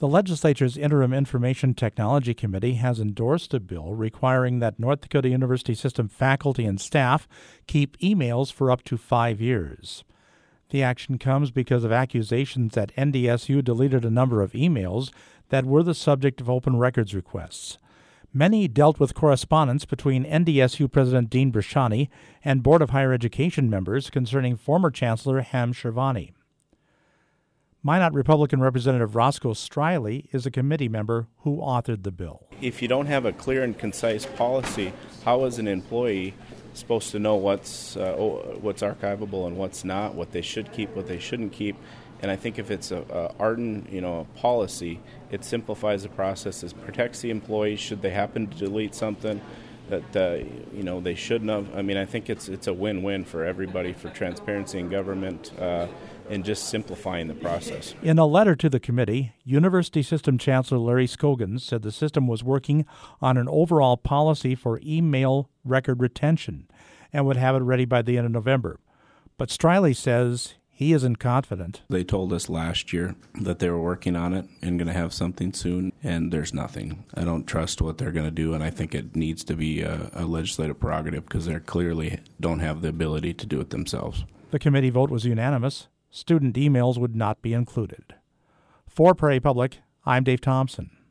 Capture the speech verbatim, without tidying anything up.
The legislature's Interim Information Technology Committee has endorsed a bill requiring that North Dakota University System faculty and staff keep emails for up to five years. The action comes because of accusations that N D S U deleted a number of emails that were the subject of open records requests. Many dealt with correspondence between N D S U President Dean Brashani and Board of Higher Education members concerning former Chancellor Ham Shirvani. Minot Republican Representative Roscoe Striley is a committee member who authored the bill. If you don't have a clear and concise policy, how is an employee supposed to know what's uh, what's archivable and what's not, what they should keep, what they shouldn't keep? And I think if it's a, a ardent, you know, policy, it simplifies the process. It protects the employees should they happen to delete something that uh, you know they shouldn't have. I mean, I think it's it's a win-win for everybody, for transparency in government, uh, and just simplifying the process. In a letter to the committee, University System Chancellor Larry Scogans said the system was working on an overall policy for email record retention and would have it ready by the end of November. But Striley says he isn't confident. They told us last year that they were working on it and going to have something soon, and there's nothing. I don't trust what they're going to do, and I think it needs to be a, a legislative prerogative because they clearly don't have the ability to do it themselves. The committee vote was unanimous. Student emails would not be included. For Prairie Public, I'm Dave Thompson.